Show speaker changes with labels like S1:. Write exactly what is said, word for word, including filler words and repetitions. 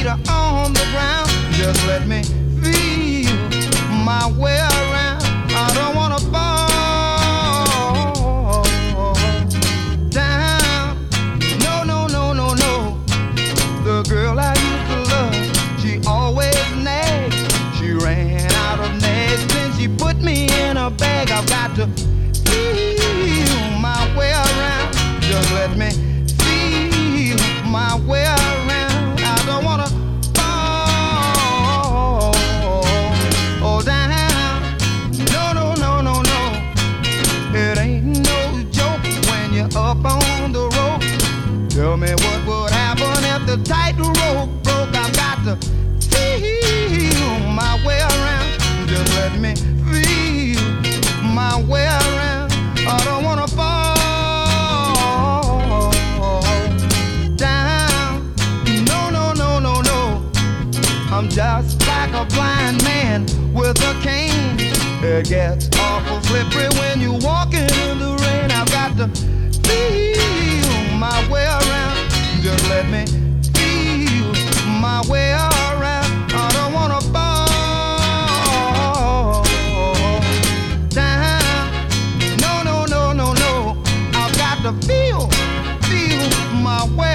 S1: feet are on the ground. Just let me feel my way around. I don't wanna fall down. No, no, no, no, no. The girl I used to love, she always nagged. She ran out of nags, then she put me in a bag. I've got to feel my way around. Just let me feel my way around. I don't wanna fall oh, down. No, no, no, no, no. It ain't no joke when you're up on the rope. Tell me what would happen if the tightrope broke. I've got to feel my way around. Just let me feel my way around. I don't wanna fall down. No, no, no, no, no. I'm just like a blind man with a cane. It gets awful slippery when you're walking in the rain. I've got to feel my way around. Just let me feel my way around. I don't wanna fall down. No, no, no, no, no. I've got to feel, feel my way